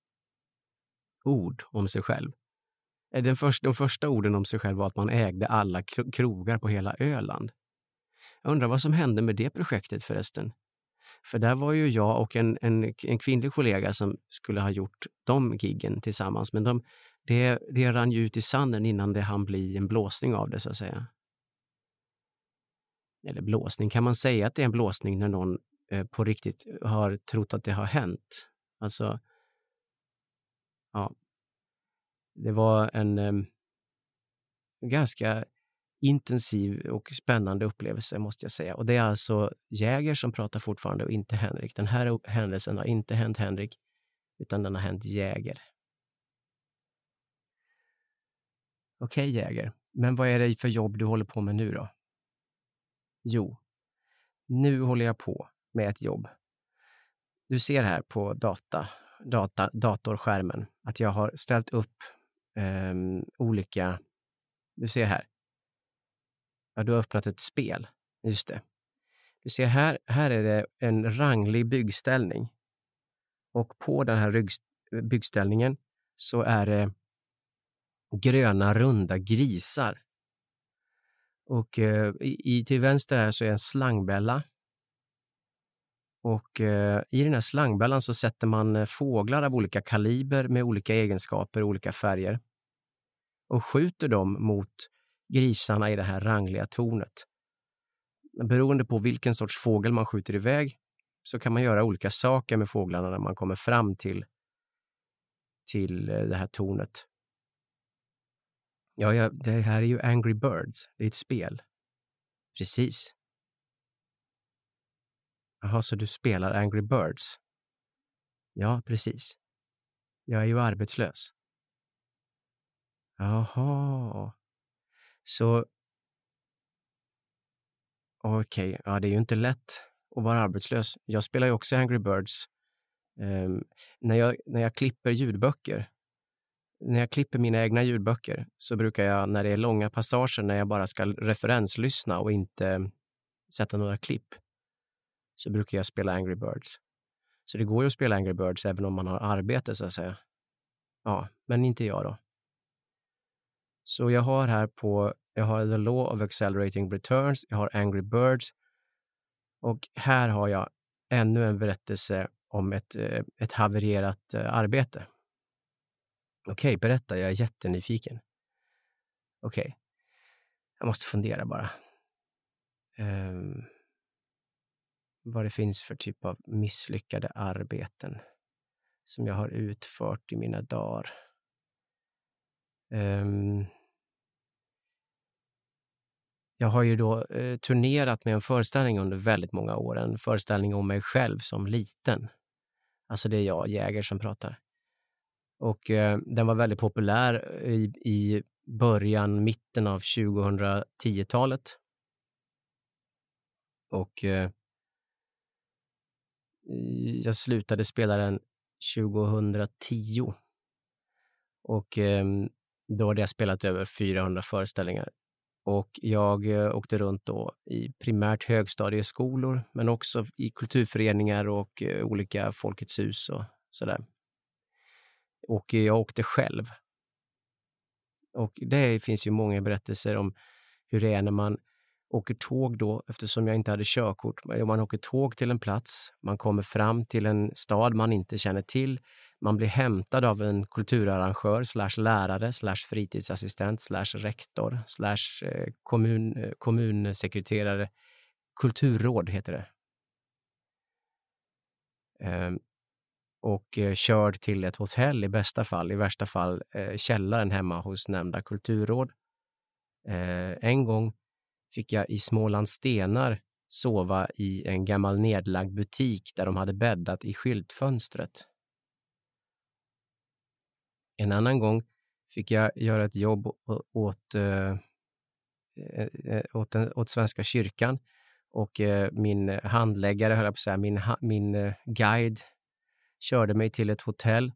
ord om sig själv. De första orden om sig själv var att man ägde alla krogar på hela Öland. Jag undrar vad som hände med det projektet förresten. För där var ju jag och en kvinnlig kollega som skulle ha gjort de giggen tillsammans. Men det rann ju ut i sanden innan det hann bli en blåsning av det, så att säga. Eller blåsning, kan man säga att det är en blåsning när någon på riktigt har trott att det har hänt? Alltså, ja. Det var en ganska intensiv och spännande upplevelse, måste jag säga. Och det är alltså Jäger som pratar fortfarande och inte Henrik. Den här händelsen har inte hänt Henrik, utan den har hänt Jäger. Okej, Jäger. Men vad är det för jobb du håller på med nu då? Jo, nu håller jag på med ett jobb. Du ser här på datorskärmen att jag har ställt upp olika... Du ser här. Ja, du har öppnat ett spel. Just det. Du ser här är det en ranglig byggställning. Och på den här byggställningen så är det gröna runda grisar. Och till vänster här så är en slangbälla. Och i den här slangbällan så sätter man fåglar av olika kaliber med olika egenskaper, olika färger. Och skjuter dem mot grisarna i det här rangliga tornet. Beroende på vilken sorts fågel man skjuter iväg så kan man göra olika saker med fåglarna när man kommer fram till det här tornet. Ja, det här är ju Angry Birds. Det är ett spel. Precis. Jaha, så du spelar Angry Birds? Ja, precis. Jag är ju arbetslös. Jaha. Så... Okej, ja, det är ju inte lätt att vara arbetslös. Jag spelar ju också Angry Birds. När jag klipper ljudböcker, när jag klipper mina egna ljudböcker så brukar jag, när det är långa passager, när jag bara ska referenslyssna och inte sätta några klipp, så brukar jag spela Angry Birds. Så det går ju att spela Angry Birds även om man har arbete, så att säga. Ja, men inte jag då. Så jag har The Law of Accelerating Returns, jag har Angry Birds och här har jag ännu en berättelse om ett havererat arbete. Okej, berätta, jag är jättenyfiken. Okej, jag måste fundera bara. Vad det finns för typ av misslyckade arbeten som jag har utfört i mina dagar. jag har ju då turnerat med en föreställning under väldigt många år. En föreställning om mig själv som liten. Alltså det är jag, Jäger, som pratar. Och den var väldigt populär i mitten av 2010-talet. Och jag slutade spela den 2010. Och då hade jag spelat över 400 föreställningar. Och jag åkte runt då i primärt högstadieskolor, men också i kulturföreningar och olika Folkets hus och sådär. Och jag åkte själv. Och det finns ju många berättelser om hur det är när man åker tåg då, eftersom jag inte hade körkort. Man åker tåg till en plats, man kommer fram till en stad man inte känner till. Man blir hämtad av en kulturarrangör, /lärare, /fritidsassistent, /rektor, kommunsekreterare. Kulturråd heter det. Och körd till ett hotell i bästa fall, i värsta fall källaren hemma hos nämnda kulturråd. En gång fick jag i Smålands Stenar sova i en gammal nedlagd butik där de hade bäddat i skyltfönstret. En annan gång fick jag göra ett jobb åt Svenska kyrkan, och min handläggare, höll jag på att säga, min guide körde mig till ett hotell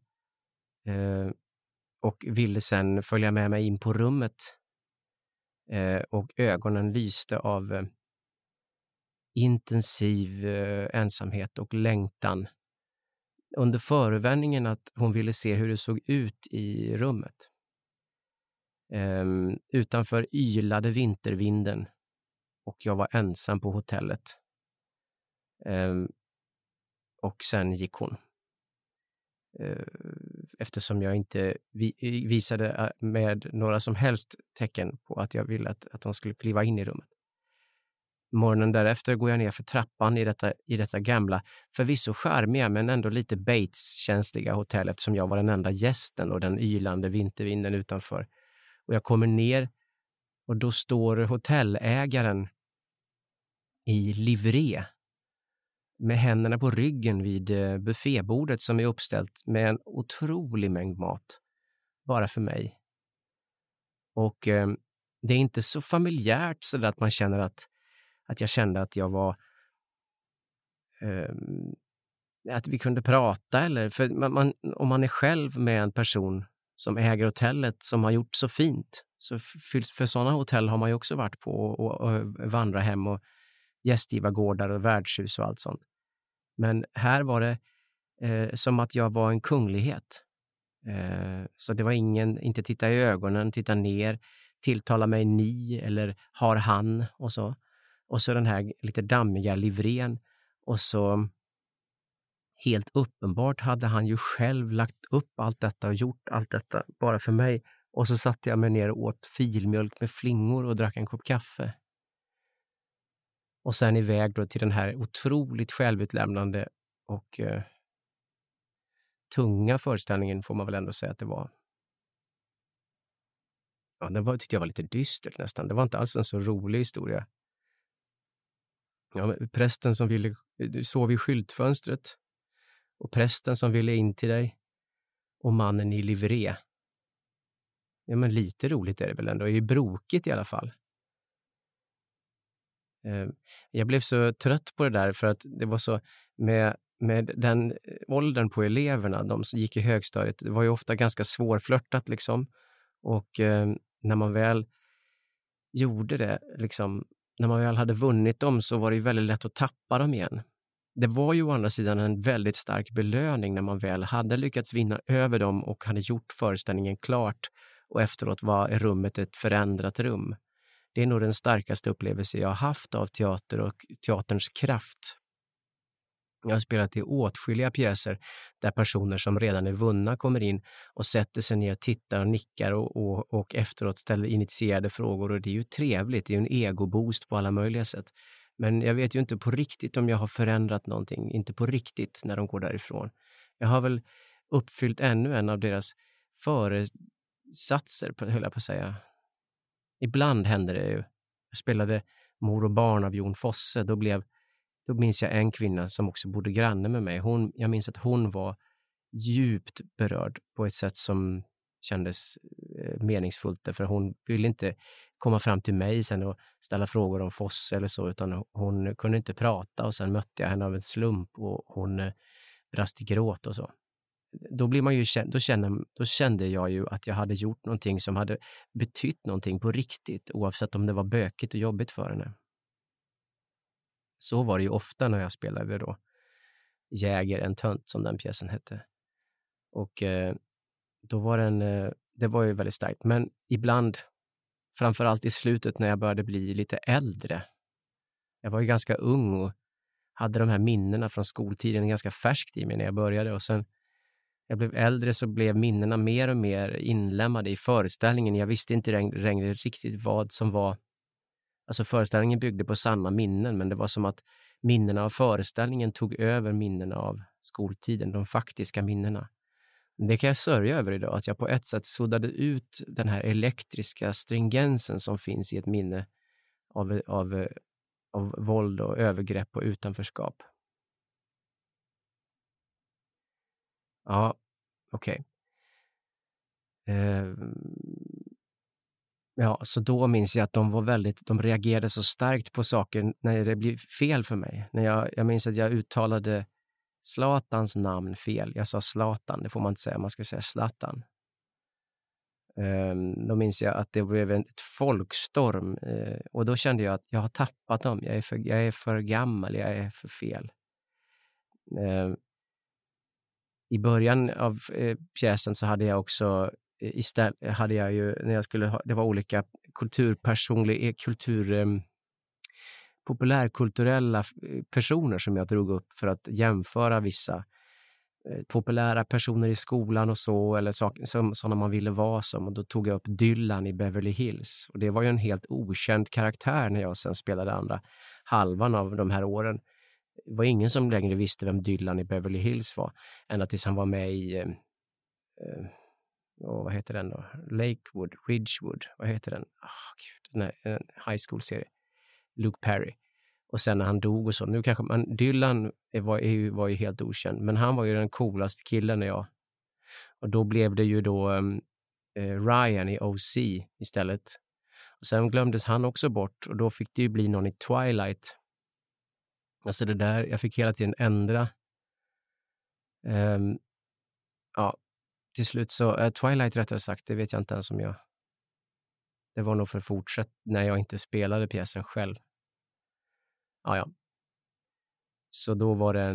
och ville sen följa med mig in på rummet, och ögonen lyste av intensiv ensamhet och längtan under förevändningen att hon ville se hur det såg ut i rummet. Utanför ylade vintervinden och jag var ensam på hotellet. Och sen gick hon. Eftersom jag inte visade med några som helst tecken på att jag ville att hon skulle kliva in i rummet. Morgonen därefter går jag ner för trappan i detta gamla, förvisso charmiga men ändå lite Bates-känsliga hotell, eftersom jag var den enda gästen och den ylande vintervinden utanför. Och jag kommer ner och då står hotellägaren i livré med händerna på ryggen vid buffébordet som är uppställt med en otrolig mängd mat bara för mig. Och det är inte så familjärt så att man känner att jag kände att jag var att vi kunde prata, eller för om man är själv med en person som äger hotellet som har gjort så fint, så för sådana hotell har man ju också varit på och vandra hem och gästgivargårdar och värdshus och allt sånt. Men här var det som att jag var en kunglighet. Så det var inte titta i ögonen, titta ner, tilltala mig ni eller har han och så. Och så den här lite dammiga livrén. Och så helt uppenbart hade han ju själv lagt upp allt detta och gjort allt detta bara för mig. Och så satte jag mig ner och åt filmjölk med flingor och drack en kopp kaffe. Och sen iväg då till den här otroligt självutlämnande och tunga föreställningen, får man väl ändå säga att det var. Ja, tyckte jag var lite dystert nästan. Det var inte alls en så rolig historia. Ja, prästen som ville, du sov i skyltfönstret, och prästen som ville in till dig, och mannen i livré. Ja, men lite roligt är det väl ändå. Det är ju brokigt i alla fall. Jag blev så trött på det där, för att det var så med den åldern på eleverna, de som gick i högstadiet, det var ju ofta ganska svårflörtat liksom. Och när man väl gjorde det liksom, när man väl hade vunnit dem, så var det ju väldigt lätt att tappa dem igen. Det var ju å andra sidan en väldigt stark belöning när man väl hade lyckats vinna över dem och hade gjort föreställningen klart, och efteråt var rummet ett förändrat rum. Det är nog den starkaste upplevelse jag har haft av teater och teaterns kraft. Jag har spelat i åtskilliga pjäser där personer som redan är vunna kommer in och sätter sig ner, tittar och nickar och efteråt ställer initierade frågor, och det är ju trevligt, det är ju en egoboost på alla möjliga sätt. Men jag vet ju inte på riktigt om jag har förändrat någonting, inte på riktigt när de går därifrån. Jag har väl uppfyllt ännu en av deras föresatser, höll jag på att säga. Ibland händer det ju Jag spelade Mor och barn av Jon Fosse. Då minns jag en kvinna som också bodde granne med mig. Jag minns att hon var djupt berörd på ett sätt som kändes meningsfullt. För hon ville inte komma fram till mig sen och ställa frågor om Fosse eller så, utan hon kunde inte prata, och sen mötte jag henne av en slump och hon brast i gråt och så. Då blir man ju då kände jag ju att jag hade gjort någonting som hade betytt någonting på riktigt, oavsett om det var bökigt och jobbigt för henne. Så var det ju ofta när jag spelade då Jäger en tönt, som den pjäsen hette. Och då var det var ju väldigt starkt. Men ibland, framförallt i slutet när jag började bli lite äldre. Jag var ju ganska ung och hade de här minnena från skoltiden ganska färskt i mig när jag började. Och sen jag blev äldre så blev minnena mer och mer inlämnade i föreställningen. Jag visste inte längre riktigt vad som var. Alltså föreställningen byggde på sanna minnen, men det var som att minnena av föreställningen tog över minnena av skoltiden, de faktiska minnena. Det kan jag sörja över idag, att jag på ett sätt suddade ut den här elektriska stringensen som finns i ett minne av våld och övergrepp och utanförskap. Ja, okej. Ja, så då minns jag att de reagerade så starkt på saker när det blev fel för mig. Jag minns att jag uttalade Zlatans namn fel. Jag sa Zlatan, det får man inte säga, man ska säga Zlatan. Då minns jag att det blev ett folkstorm, och då kände jag att jag har tappat dem. Jag är för gammal, jag är för fel. I början av pjäsen så hade jag också istället hade jag ju det var olika populärkulturella personer som jag drog upp för att jämföra vissa populära personer i skolan och så, eller sådana man ville vara som. Och då tog jag upp Dylan i Beverly Hills, och det var ju en helt okänd karaktär när jag sen spelade andra halvan av de här åren. Det var ingen som längre visste vem Dylan i Beverly Hills var, ända tills han var med i vad heter den då? Ridgewood, vad heter den? Den här high school-serie. Luke Perry. Och sen när han dog och så, nu kanske Dylan var ju helt okänd, men han var ju den coolaste killen när jag. Och då blev det ju då Ryan i OC istället. Och sen glömdes han också bort, och då fick det ju bli någon i Twilight. Alltså det där, jag fick hela tiden ändra. Ja, till slut så, Twilight rättare sagt, det vet jag inte ens om jag. Det var nog för fortsatt när jag inte spelade pjäsen själv. Ja. Så då var det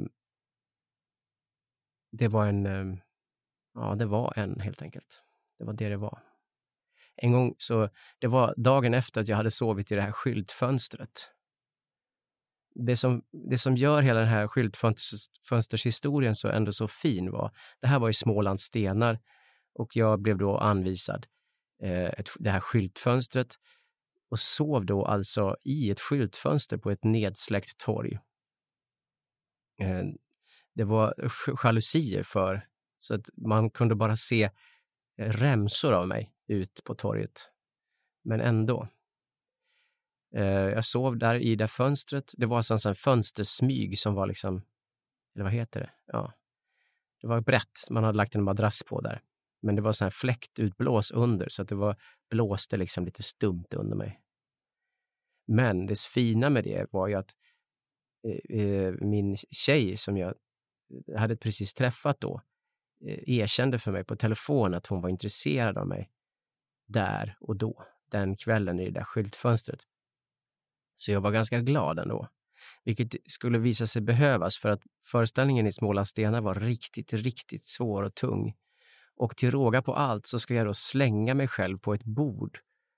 det var en helt enkelt. Det var det var. En gång så, det var dagen efter att jag hade sovit i det här skyltfönstret. Det som gör hela den här skyltfönstershistorien så ändå så fin det här var i Smålands stenar, och jag blev då anvisad det här skyltfönstret och sov då alltså i ett skyltfönster på ett nedsläckt torg. Det var jalusier så att man kunde bara se remsor av mig ut på torget. Men ändå. Jag sov där i det fönstret. Det var alltså en sån fönstersmyg som var liksom, eller vad heter det? Ja. Det var brett. Man hade lagt en madrass på där. Men det var sån här fläktutblås under, så att det blåste liksom lite stumt under mig. Men det fina med det var ju att min tjej som jag hade precis träffat då erkände för mig på telefon att hon var intresserad av mig där och då, den kvällen i det där skyltfönstret. Så jag var ganska glad ändå, vilket skulle visa sig behövas, för att föreställningen i Smålands stenar var riktigt, riktigt svår och tung. Och till råga på allt så ska jag då slänga mig själv på ett bord.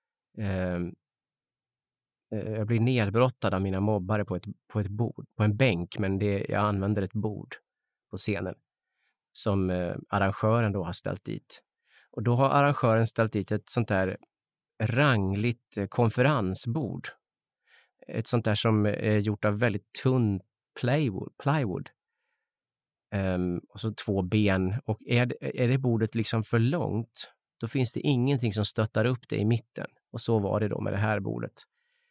Jag blir nedbrottad av mina mobbare på ett bord, på en bänk, men jag använder ett bord på scenen som arrangören då har ställt dit. Och då har arrangören ställt dit ett sånt där rangligt konferensbord. Ett sånt där som är gjort av väldigt tunn plywood. Och så 2 ben. Och är det bordet liksom för långt, då finns det ingenting som stöttar upp det i mitten. Och så var det då med det här bordet.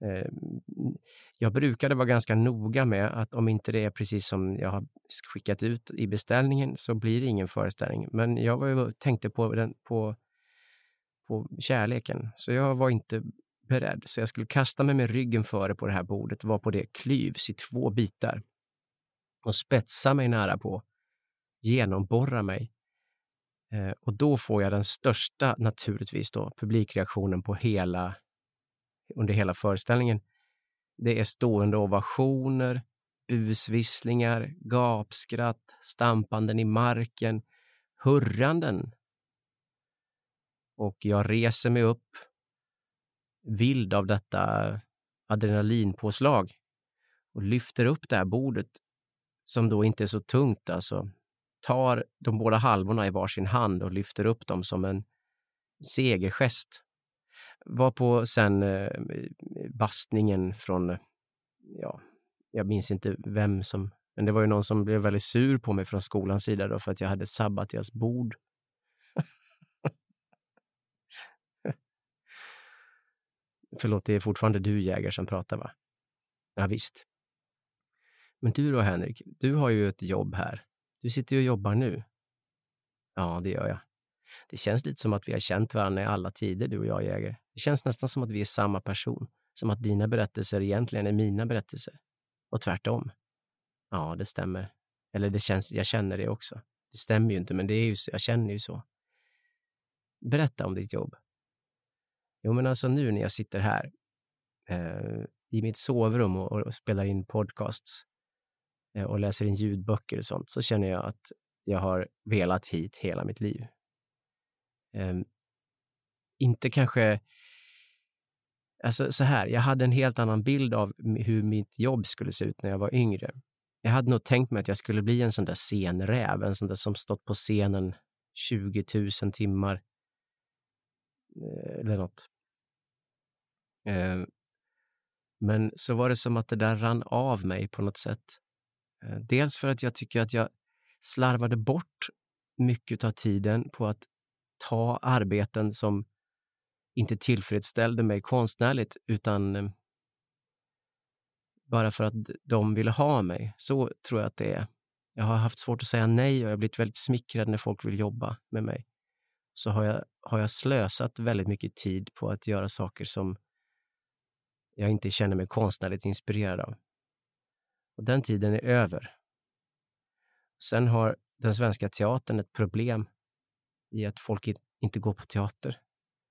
Jag brukade vara ganska noga med att om inte det är precis som jag har skickat ut i beställningen så blir det ingen föreställning. Men jag tänkte på kärleken, så jag var inte beredd. Så jag skulle kasta mig med ryggen före på det här bordet, var på det klyvs i 2 bitar och spetsa mig nära på, genomborra mig. Och då får jag den största, naturligtvis då, publikreaktionen på under hela föreställningen. Det är stående ovationer, busvisslingar, gapskratt, stampanden i marken, hurranden. Och jag reser mig upp, vild av detta adrenalinpåslag, och lyfter upp det här bordet som då inte är så tungt, alltså tar de båda halvorna i varsin hand och lyfter upp dem som en segergest. Var på sen bastningen från, jag minns inte vem som, men det var ju någon som blev väldigt sur på mig från skolans sida då för att jag hade sabbat deras bord. Förlåt, det är fortfarande du, Jäger, som pratar, va? Ja, visst. Men du då, Henrik, du har ju ett jobb här. Du sitter ju och jobbar nu. Ja, det gör jag. Det känns lite som att vi har känt varandra i alla tider, du och jag, Jäger. Det känns nästan som att vi är samma person. Som att dina berättelser egentligen är mina berättelser. Och tvärtom. Ja, det stämmer. Eller det känns, jag känner det också. Det stämmer ju inte, men det är ju, jag känner ju så. Berätta om ditt jobb. Jo, men alltså nu när jag sitter här i mitt sovrum och spelar in podcasts och läser in ljudböcker och sånt, så känner jag att jag har velat hit hela mitt liv. Inte kanske, alltså så här, jag hade en helt annan bild av hur mitt jobb skulle se ut när jag var yngre. Jag hade nog tänkt mig att jag skulle bli en sån där scenräv, en sån där som stått på scenen 20 000 timmar eller något. Men så var det som att det där rann av mig på något sätt. Dels för att jag tycker att jag slarvade bort mycket av tiden på att ta arbeten som inte tillfredsställde mig konstnärligt, utan bara för att de ville ha mig. Så tror jag att det är. Jag har haft svårt att säga nej och jag har blivit väldigt smickrad när folk vill jobba med mig. Så har jag slösat väldigt mycket tid på att göra saker som jag inte känner mig konstnärligt inspirerad av. Och den tiden är över. Sen har den svenska teatern ett problem i att folk inte går på teater.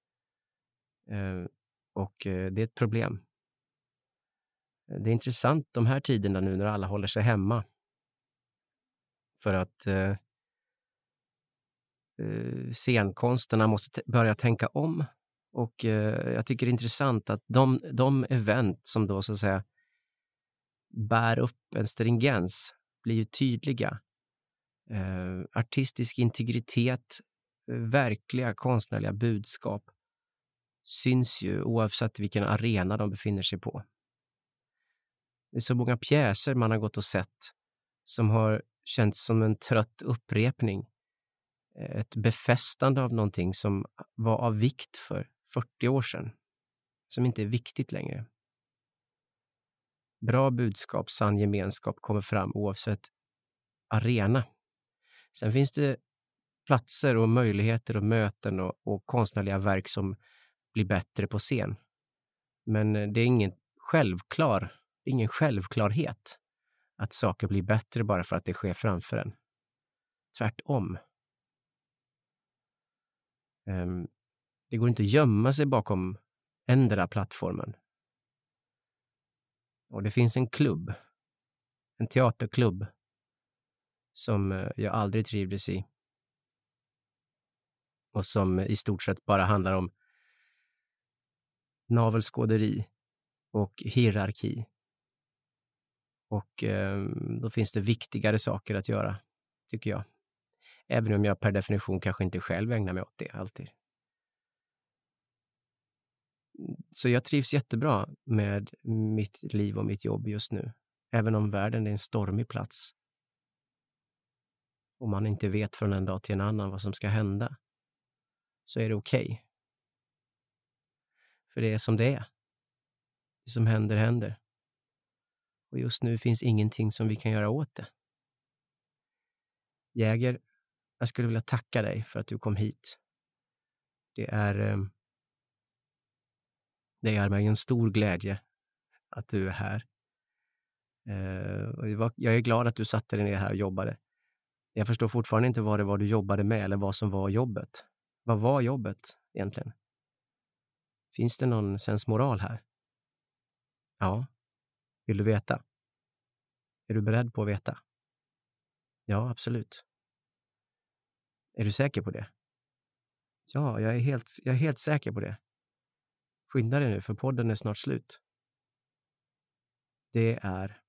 Och det är ett problem. Det är intressant de här tiderna nu när alla håller sig hemma. För att scenkonsterna måste börja tänka om. Och jag tycker det är intressant att de event som då så att säga bär upp en stringens blir ju tydliga. Artistisk integritet, verkliga konstnärliga budskap syns ju oavsett vilken arena de befinner sig på. Det är så många pjäser man har gått och sett som har känts som en trött upprepning. Ett befästande av någonting som var av vikt för 40 år sedan. Som inte är viktigt längre. Bra budskap, sann gemenskap kommer fram oavsett arena. Sen finns det platser och möjligheter och möten och konstnärliga verk som blir bättre på scen. Men det är ingen självklarhet att saker blir bättre bara för att det sker framför en. Tvärtom. Det går inte att gömma sig bakom ändra plattformen. Och det finns en klubb, en teaterklubb som jag aldrig trivdes i. Och som i stort sett bara handlar om navelskåderi och hierarki. Och då finns det viktigare saker att göra, tycker jag. Även om jag per definition kanske inte själv ägnar mig åt det alltid. Så jag trivs jättebra med mitt liv och mitt jobb just nu. Även om världen är en stormig plats. Och man inte vet från en dag till en annan vad som ska hända. Så är det okej. För det är som det är. Det som händer, händer. Och just nu finns ingenting som vi kan göra åt det. Jäger, jag skulle vilja tacka dig för att du kom hit. Det är mig en stor glädje att du är här. Jag är glad att du satte dig ner här och jobbade. Jag förstår fortfarande inte vad det var du jobbade med eller vad som var jobbet. Vad var jobbet egentligen? Finns det någon sensmoral här? Ja. Vill du veta? Är du beredd på att veta? Ja, absolut. Är du säker på det? Ja, jag är helt säker på det. Skynda dig nu, för podden är snart slut. Det är